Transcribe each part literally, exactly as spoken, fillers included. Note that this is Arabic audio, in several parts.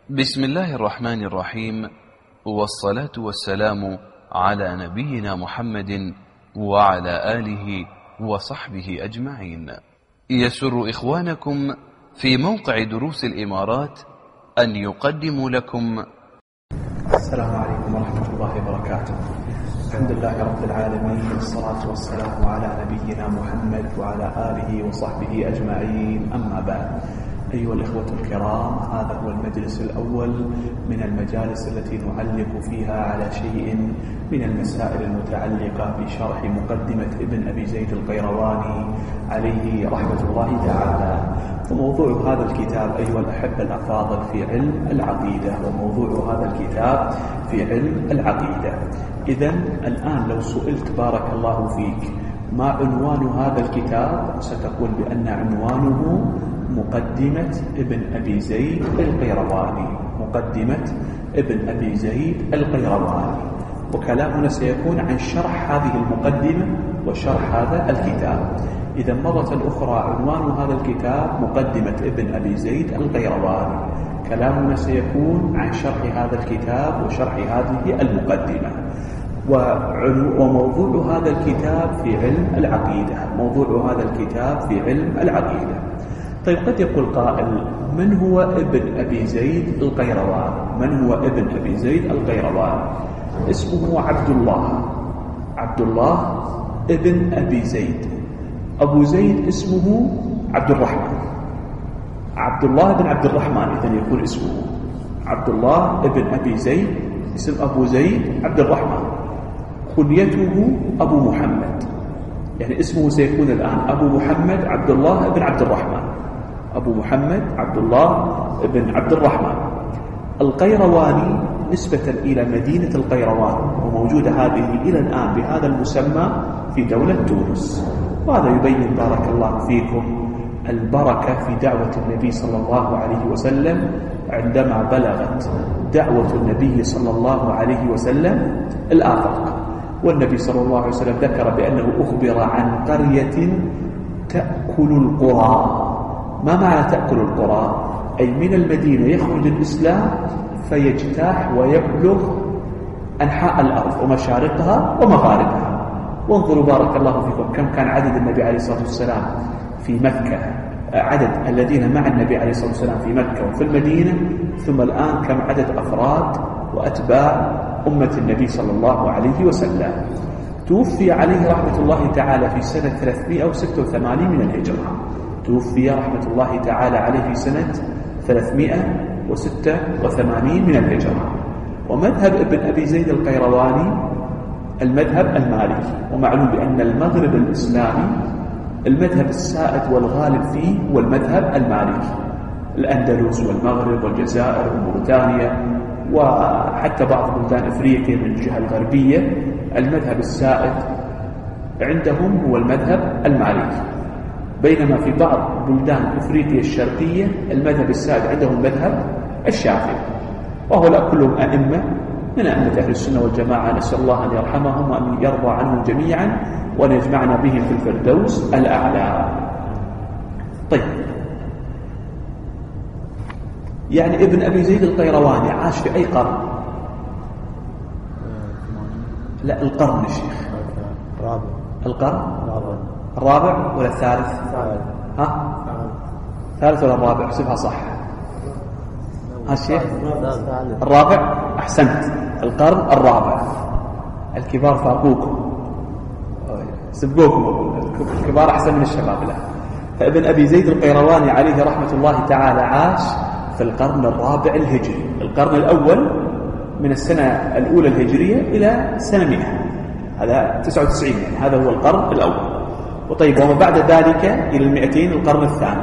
بسم الله الرحمن الرحيم، والصلاة والسلام على نبينا محمد وعلى آله وصحبه أجمعين. يسر إخوانكم في موقع دروس الإمارات أن يقدموا لكم. السلام عليكم ورحمة الله وبركاته. الحمد لله رب العالمين، والصلاة والسلام على نبينا محمد وعلى آله وصحبه أجمعين. أما بعد، أيها الإخوة الكرام، هذا هو المجلس الأول من المجالس التي نعلق فيها على شيء من المسائل المتعلقة بشرح مقدمة ابن أبي زيد القيرواني عليه رحمة الله تعالى. وموضوع هذا الكتاب أيها الأحبة الأفاضل في علم العقيدة، وموضوع هذا الكتاب في علم العقيدة. إذن الآن لو سئلت بارك الله فيك ما عنوان هذا الكتاب، ستقول بأن عنوانه مقدمة ابن أبي زيد القيرواني. مقدمة ابن أبي زيد القيرواني، وكلامنا سيكون عن شرح هذه المقدمة وشرح هذا الكتاب. إذا مرة أخرى عنوان هذا الكتاب مقدمة ابن أبي زيد القيرواني. كلامنا سيكون عن شرح هذا الكتاب وشرح هذه المقدمة. وموضوع هذا الكتاب في علم العقيدة. موضوع هذا الكتاب في علم العقيدة. طيب، قد يقول قائل: من هو ابن أبي زيد القيرواني؟ من هو ابن أبي زيد القيرواني؟ اسمه عبد الله عبد الله ابن أبي زيد. أبو زيد اسمه عبد الرحمن. عبد الله بن عبد الرحمن إذن يكون اسمه عبد الله ابن أبي زيد، اسم أبو زيد عبد الرحمن، كنيته أبو محمد. يعني اسمه سيكون الآن أبو محمد عبد الله بن عبد الرحمن. أبو محمد عبد الله بن عبد الرحمن القيرواني، نسبة إلى مدينة القيروان، وموجودة هذه إلى الآن بهذا المسمى في دولة تونس. وهذا يبين بارك الله فيكم البركة في دعوة النبي صلى الله عليه وسلم. عندما بلغت دعوة النبي صلى الله عليه وسلم الآفاق، والنبي صلى الله عليه وسلم ذكر بأنه أخبر عن قرية تأكل القرى. ما معنى تأكل القرى؟ أي من المدينة يخرج الإسلام فيجتاح ويبلغ أنحاء الأرض ومشارقها ومغاربها. وانظروا بارك الله فيكم كم كان عدد النبي عليه الصلاة والسلام في مكة، عدد الذين مع النبي عليه الصلاة والسلام في مكة وفي المدينة، ثم الآن كم عدد أفراد وأتباع أمة النبي صلى الله عليه وسلم. توفي عليه رحمة الله تعالى في سنة ثلاثمائة وستة وثمانين من الهجرة. توفي رحمة الله تعالى عليه في سنة ثلاثمائة وستة وثمانين من الهجرة. ومذهب ابن أبي زيد القيرواني المذهب المالكي، ومعلوم بأن المغرب الإسلامي المذهب السائد والغالب فيه هو المذهب المالكي. الأندلس والمغرب والجزائر وموريتانيا وحتى بعض بلدان أفريقيا من الجهة الغربية، المذهب السائد عندهم هو المذهب المالكي. بينما في بعض بلدان أفريقيا الشرقية المذهب السائد عندهم المذهب الشافعي. وهؤلاء كلهم أئمة من أئمة أهل السنة والجماعة. نسأل الله أن يرحمهم وأن يرضى عنهم جميعا وأن يجمعنا بهم في الفردوس الأعلى. طيب، يعني ابن أبي زيد القيرواني عاش في أي قرن؟ لا، القرن الشيخ الرابع. القرن الرابع الرابع ولا الثالث؟ ها؟ ثالث ولا الرابع؟ احسبها صح. ها الشيخ؟ الرابع. أحسنت، القرن الرابع. الكبار فاقوكم، سبقوكم، الكبار أحسن من الشباب. لا، فابن أبي زيد القيرواني عليه رحمة الله تعالى عاش في القرن الرابع الهجري. القرن الأول من السنة الأولى الهجرية إلى سنة مئة، هذا تسعة وتسعين، يعني هذا هو القرن الأول. وطيب، وما بعد ذلك إلى المئتين القرن الثاني،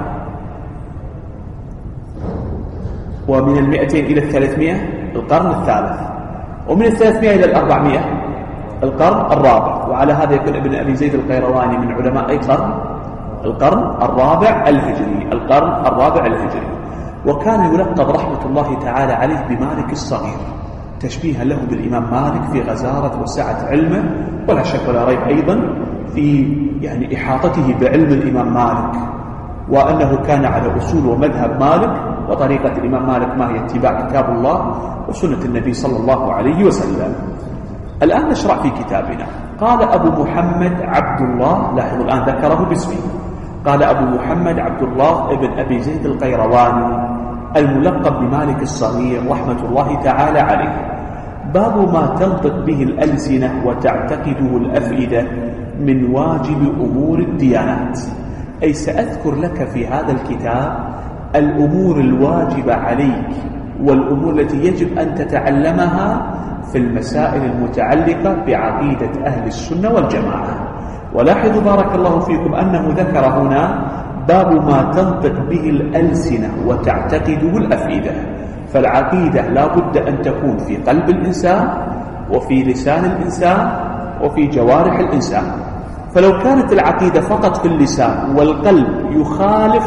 ومن المئتين إلى الثلاثمائة القرن الثالث، ومن الثلاثمائة إلى الأربعمائة القرن الرابع. وعلى هذا يكون ابن أبي زيد القيرواني من علماء أي قرن؟ القرن الرابع الهجري. القرن الرابع الهجري. وكان يلقب رحمة الله تعالى عليه بمالك الصغير، تشبيها له بالإمام مالك في غزارة وسعة علمه، ولا شك ولا ريب أيضا في يعني إحاطته بعلم الإمام مالك، وأنه كان على أصول ومذهب مالك وطريقة الإمام مالك ما هي اتباع كتاب الله وسنة النبي صلى الله عليه وسلم. الآن نشرع في كتابنا. قال أبو محمد عبد الله، لاحظوا الآن ذكره باسمه، قال أبو محمد عبد الله ابن أبي زيد القيرواني الملقب بمالك الصغير رحمة الله تعالى عليه: باب ما تنطق به الألسنة وتعتقده الأفئدة من واجب أمور الديانات. أي سأذكر لك في هذا الكتاب الأمور الواجبة عليك والأمور التي يجب أن تتعلمها في المسائل المتعلقة بعقيدة أهل السنة والجماعة. ولاحظوا بارك الله فيكم أنه ذكر هنا باب ما تنطق به الألسنة وتعتقده الأفئدة. فالعقيدة لا بد أن تكون في قلب الإنسان وفي لسان الإنسان وفي جوارح الإنسان. فلو كانت العقيدة فقط في اللسان والقلب يخالف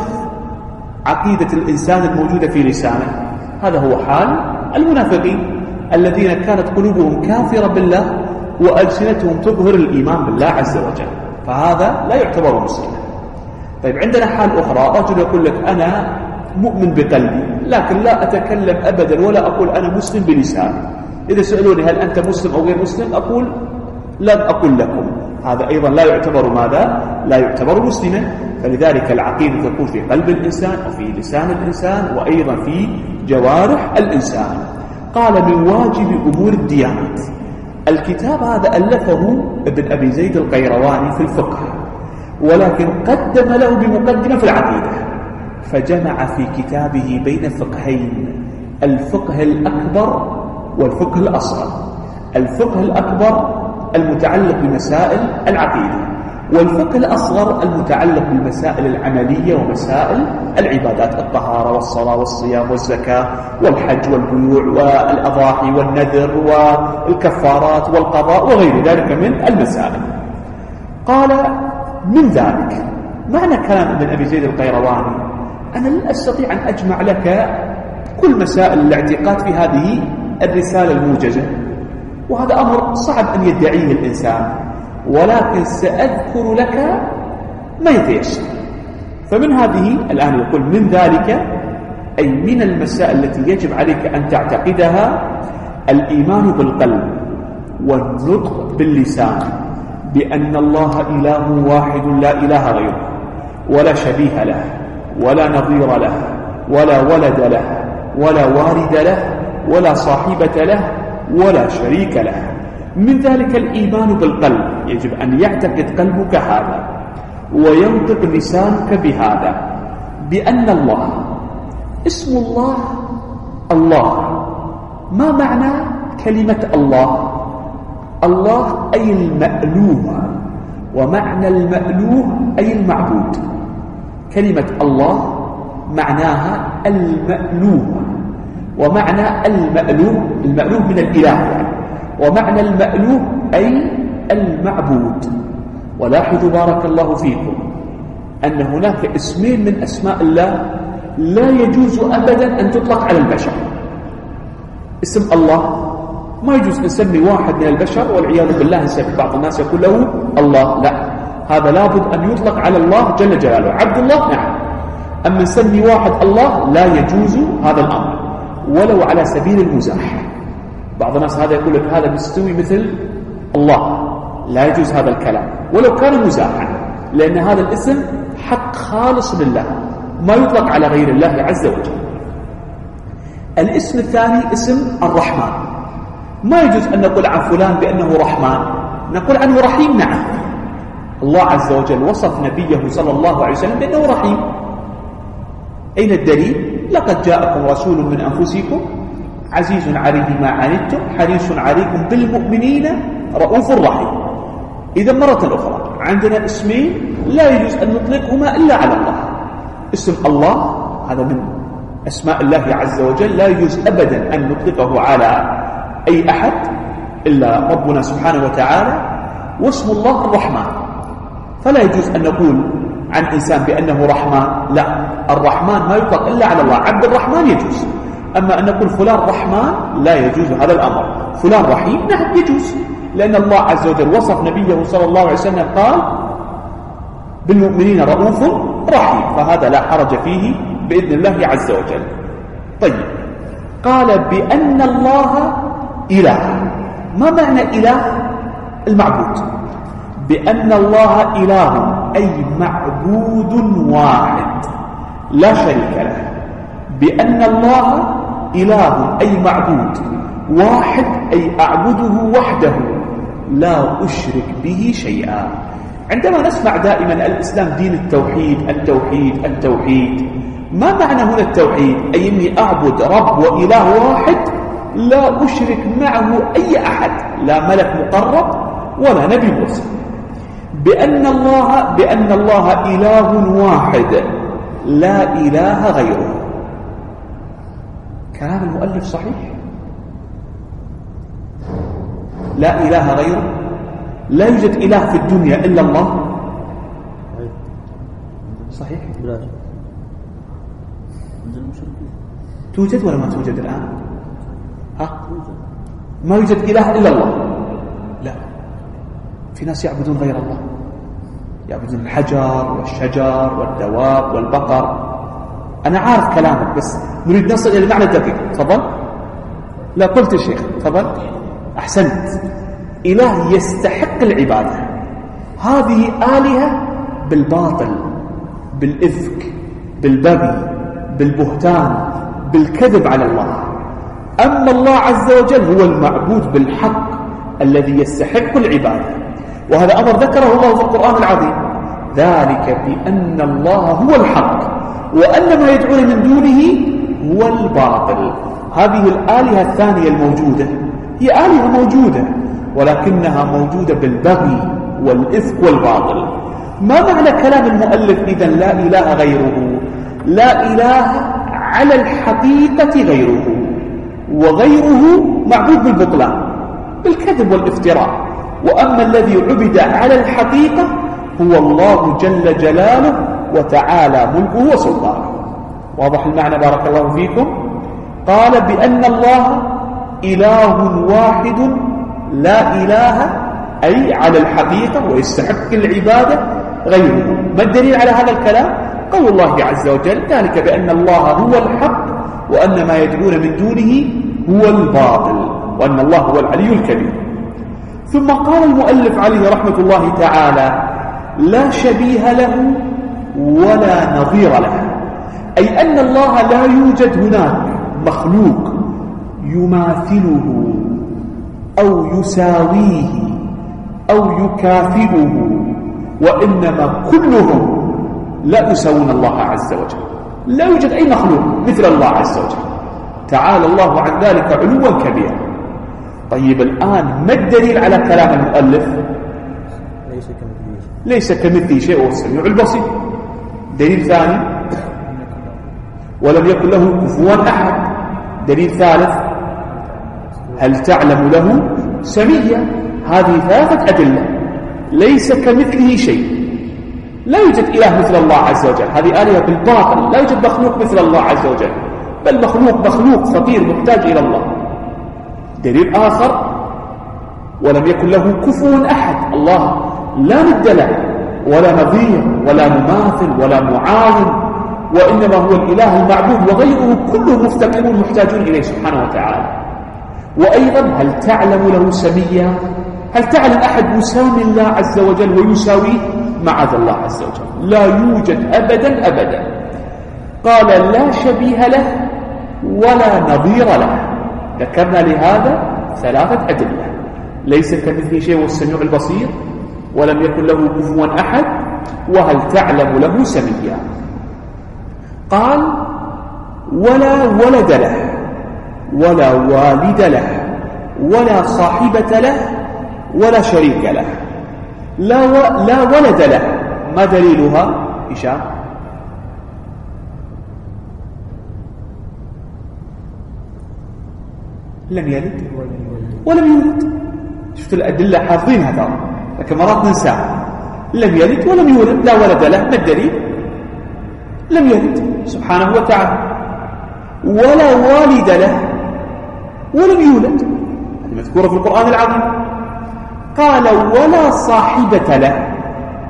عقيدة الإنسان الموجودة في لسانه، هذا هو حال المنافقين الذين كانت قلوبهم كافرة بالله وألسنتهم تظهر الإيمان بالله عز وجل، فهذا لا يعتبر مسلما. طيب عندنا حال أخرى، رجل يقول لك أنا مؤمن بقلبي لكن لا أتكلم أبدا ولا أقول أنا مسلم بلساني. إذا سألوني هل أنت مسلم أو غير مسلم أقول لن أقول لكم. هذا أيضا لا يعتبر ماذا؟ لا يعتبر مسلما. فلذلك العقيدة تكون في قلب الإنسان وفي لسان الإنسان وأيضا في جوارح الإنسان. قال من واجب أمور الديانات. الكتاب هذا ألفه ابن أبي زيد القيرواني في الفقه، ولكن قدم له بمقدمة في العقيدة، فجمع في كتابه بين فقهين: الفقه الأكبر والفقه الأصغر. الفقه الأكبر المتعلق بمسائل العقيدة، والفقه الأصغر المتعلق بالمسائل العملية ومسائل العبادات: الطهارة والصلاة والصيام والزكاة والحج والبيوع والأضاحي والنذر والكفارات والقضاء وغير ذلك من المسائل. قال من ذلك معنى كلام ابن أبي زيد القيرواني: أنا لا أستطيع أن أجمع لك كل مسائل الاعتقاد في هذه الرسالة الموجزة، وهذا أمر صعب أن يدعيه الإنسان، ولكن سأذكر لك ما يتيسر. فمن هذه الآن يقول من ذلك أي من المسائل التي يجب عليك أن تعتقدها: الإيمان بالقلب والنطق باللسان بأن الله إله واحد لا إله غيره ولا شبيه له ولا نظير له ولا ولد له ولا والد له ولا صاحبة له ولا شريك له. من ذلك الإيمان بالقلب، يجب أن يعتقد قلبك هذا وينطق لسانك بهذا، بأن الله اسم الله الله. ما معنى كلمة الله؟ الله أي المألوه، ومعنى المألوه أي المعبود. كلمة الله معناها المألوه، ومعنى المألوه المألوه من الإله يعني، ومعنى المألوه أي المعبود. ولاحظوا بارك الله فيكم أن هناك اسمين من أسماء الله لا يجوز أبدا أن تطلق على البشر. اسم الله ما يجوز نسمي واحد من البشر والعياذ بالله نسمي بعض الناس يقول له الله، لا، هذا لابد أن يطلق على الله جل جلاله. عبد الله نعم، أما نسمي واحد الله لا يجوز هذا الأمر ولو على سبيل المزاح. بعض الناس هذا يقول لك هذا مستوي مثل الله، لا يجوز هذا الكلام ولو كان مزاحا، لأن هذا الاسم حق خالص لله ما يطلق على غير الله عز وجل. الاسم الثاني اسم الرحمن. ما يجوز أن نقول عن فلان بأنه رحمن، نقول عنه رحيم. نعم، الله عز وجل وصف نبيه صلى الله عليه وسلم بأنه رحيم. أين الدليل؟ لقد جاءكم رسول من أنفسكم عزيز عليه ما عنتم حريص عليكم بالمؤمنين رؤوف رحيم. إذا مرة أخرى عندنا اسمين لا يجوز أن نطلقهما إلا على الله. اسم الله هذا من أسماء الله عز وجل لا يجوز أبدا أن نطلقه على أي أحد إلا ربنا سبحانه وتعالى. واسم الله الرحمن، فلا يجوز أن نقول عن إنسان بأنه رحمن، لا، الرحمن ما يطلق إلا على الله. عبد الرحمن يجوز، أما أن نقول فلان رحمن لا يجوز هذا الأمر. فلان رحيم نعم يجوز، لأن الله عز وجل وصف نبيه صلى الله عليه وسلم قال بالمؤمنين رؤوف رحيم، فهذا لا حرج فيه بإذن الله عز وجل. طيب، قال بأن الله إله. ما معنى إله؟ المعبود. بأن الله إله أي معبود واحد لا شريك له. بأن الله إله أي معبود واحد أي أعبده وحده لا أشرك به شيئا. عندما نسمع دائما الإسلام دين التوحيد التوحيد التوحيد، ما معنى هنا التوحيد؟ أي أني أعبد رب وإله واحد لا أشرك معه أي أحد، لا ملك مقرب ولا نبي مرسل. بأن الله بأن الله إله واحد لا إله غيره. كلام المؤلف صحيح؟ لا إله غيره، لا يوجد إله في الدنيا إلا الله. صحيح؟ توجد ولا ما توجد الآن؟ ها؟ ما يوجد إله إلا الله. لا، في ناس يعبدون غير الله، يعبدون الحجر والشجر والدواب والبقر. أنا عارف كلامك بس نريد نصل إلى المعنى الدقيق. تفضل. لا قلت يا شيخ، تفضل. أحسنت. إله يستحق العبادة. هذه آلهة بالباطل، بالإفك، بالبغي، بالبهتان، بالكذب على الله. أما الله عز وجل هو المعبود بالحق الذي يستحق العبادة، وهذا أمر ذكره الله في القرآن العظيم. ذلك بأن الله هو الحق وأن ما يدعون من دونه هو الباطل. هذه الآلهة الثانية الموجودة هي آلهة موجودة، ولكنها موجودة بالبغي والإفك والباطل. ما معنى كلام المؤلف إذن لا إله غيره؟ لا إله على الحقيقة غيره، وغيره معبود بالبطلان بالكذب والافتراء. وأما الذي عبد على الحقيقة هو الله جل جلاله وتعالى ملكه وسلطانه. واضح المعنى؟ بارك الله فيكم. قال بأن الله إله واحد لا إله أي على الحقيقة ويستحق العبادة غيره. ما الدليل على هذا الكلام؟ قول الله عز وجل ذلك بأن الله هو الحق وأن ما يدعون من دونه هو الباطل وأن الله هو العلي الكبير. ثم قال المؤلف عليه رحمة الله تعالى لا شبيه له ولا نظير له، أي أن الله لا يوجد هناك مخلوق يماثله أو يساويه أو يكافئه، وإنما كلهم لا يساوون الله عز وجل. لا يوجد أي مخلوق مثل الله عز وجل، تعالى الله عن ذلك علوا كبيرا. طيب الآن ما الدليل على كلام المؤلف؟ ليس كمثله شيء وهو السميع البصير. دليل ثاني ولم يكن له كفوا أحد. دليل ثالث هل تعلم له سميا. هذه ثلاثة أدلة. ليس كمثله شيء، لا يوجد إله مثل الله عز وجل، هذه آلهة بالباطل. لا يوجد مخلوق مثل الله عز وجل، بل مخلوق مخلوق فقير محتاج إلى الله. دليل آخر ولم يكن له كفوا أحد. الله لا ند له ولا نظير ولا مماثل ولا معاون، وإنما هو الإله المعبود وغيره كله مفتقرون محتاجون إليه سبحانه وتعالى. وأيضا هل تعلم له سميا؟ هل تعلم أحد يسامي الله عز وجل ويساويه؟ معاذ الله عز وجل، لا يوجد أبدا أبدا. قال لا شبيه له ولا نظير له. ذكرنا لهذا ثلاثة أدلة. ليس كمثله شيء وهو السميع البصير، ولم يكن له كفوا أحد، وهل تعلم له سميا. قال ولا ولد له ولا والد له ولا صاحبة له ولا شريك له. لا, و... لا ولد له. ما دليلها؟ هشام. لم يلد ولم يولد. شفت الأدلة حافظينها ترى، لكن مرات ننساها. لم يلد ولم يولد، لا ولد له. ما الدليل؟ لم يلد سبحانه وتعالى. ولا والد له ولم يولد، مذكورة في القرآن العظيم. قال ولا صاحبة له،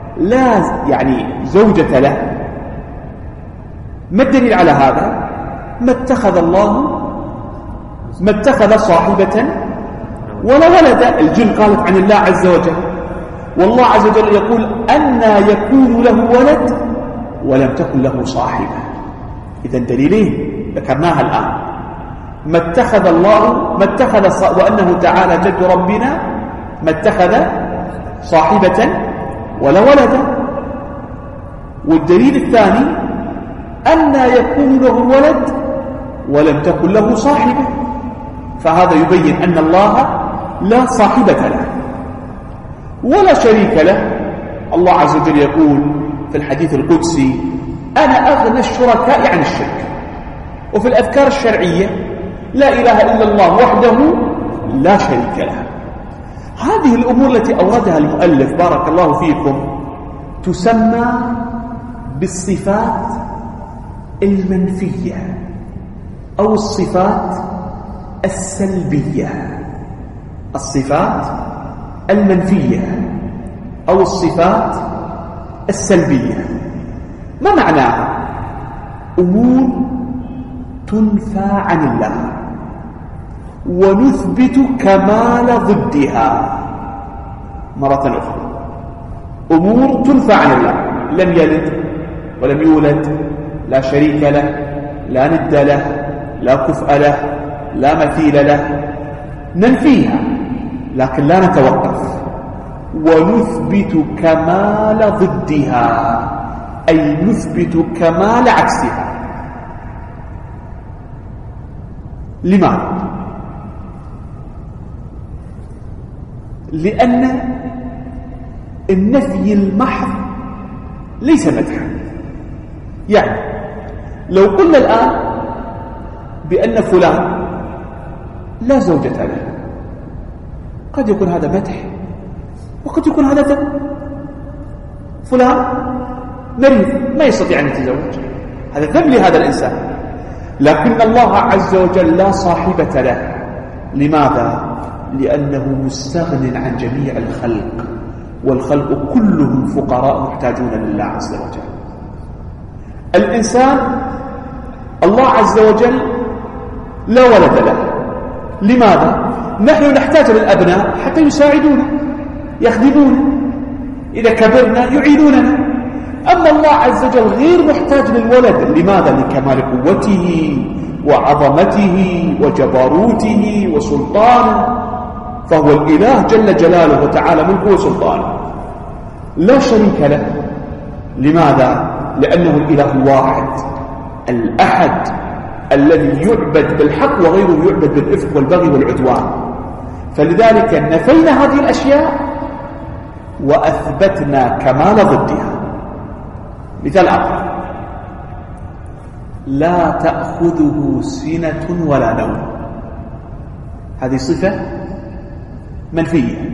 لا يعني زوجة له. ما الدليل على هذا؟ ما اتخذ الله ما اتخذ صاحبة ولا ولد. الجن قالت عن الله عز وجل، والله عز وجل يقول أنى يكون له ولد ولم تكن له صاحبة. إذن دليلين ذكرناها الآن، ما اتخذ الله ما اتخذ وأنه تعالى جد ربنا ما اتخذ صاحبة ولا ولد. والدليل الثاني أنى يكون له ولد ولم تكن له صاحبة، فهذا يبين أن الله لا صاحبة له ولا شريك له. الله عز وجل يقول في الحديث القدسي أنا أغنى الشركاء عن الشرك. وفي الأذكار الشرعية لا إله إلا الله وحده لا شريك له. هذه الأمور التي أوردها المؤلف بارك الله فيكم تسمى بالصفات المنفية أو الصفات السلبية. الصفات المنفية أو الصفات السلبية ما معناها؟ أمور تنفى عن الله ونثبت كمال ضدها. مرة أخرى، أمور تنفى عن الله، لم يلد ولم يولد، لا شريك له، لا ند له، لا كفء له، لا مثيل له، ننفيها لكن لا نتوقف. ونثبت كمال ضدها أي نثبت كمال عكسها. لماذا؟ لأن النفي المحض ليس مدحا. يعني لو قلنا الآن بأن فلان لا زوجة له، قد يكون هذا مدح وقد يكون هذا ذم. فلان مريض ما يستطيع أن يتزوج، هذا ذم لهذا الإنسان. لكن الله عز وجل لا صاحبة له. لماذا؟ لأنه مستغن عن جميع الخلق، والخلق كلهم فقراء محتاجون لله عز وجل. الإنسان الله عز وجل لا ولد له. لماذا؟ نحن نحتاج للأبناء حتى يساعدونا يخدمونا، إذا كبرنا يعينوننا. أما الله عز وجل غير محتاج للولد. لماذا؟ لكمال قوته وعظمته وجبروته وسلطانه، فهو الإله جل جلاله وتعالى ملكه وسلطانه، لا شريك له. لماذا؟ لأنه الإله الواحد الأحد الذي يعبد بالحق وغيره يعبد بالإفك والبغي والعدوان. فلذلك نفينا هذه الأشياء وأثبتنا كمال ضدها. مثال آخر، لا تأخذه سنة ولا نوم. هذه صفة منفية.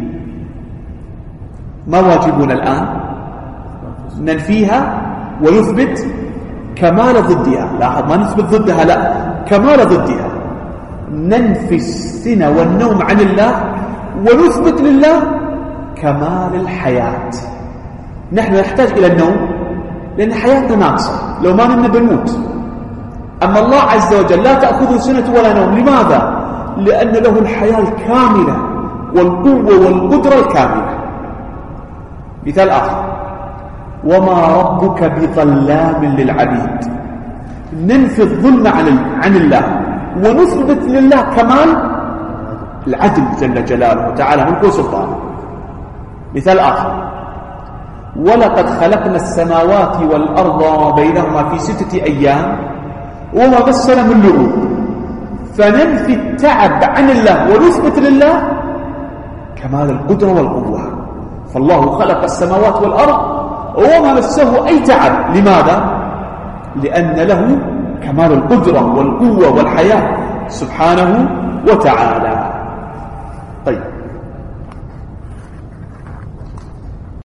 ما واجبنا الآن؟ ننفيها ونثبت كمال ضدها. لاحظ، ما نثبت ضدها، لا، كمال ضدها. ننفي السنة والنوم عن الله ونثبت لله كمال الحياة. نحن نحتاج إلى النوم لأن حياتنا ناقصة، لو ما نمنا بنموت. أما الله عز وجل لا تأخذه سنة ولا نوم. لماذا؟ لأن له الحياة الكاملة والقوة والقدرة الكاملة. مثال آخر، وما ربك بظلام للعبيد. ننفي الظلم عن عن الله ونثبت لله كمال العدل جل جلاله وتعالى ملكه وسلطانه. مثال آخر، ولقد خلقنا السماوات والأرض وبينهما في ستة أيام وما مسنا من لغوب. فننفي التعب عن الله ونثبت لله كمال القدرة والقوة. فالله خلق السماوات والأرض وما مسه أي تعب. لماذا؟ لأن له كمال القدرة والقوة والحياة سبحانه وتعالى. طيب،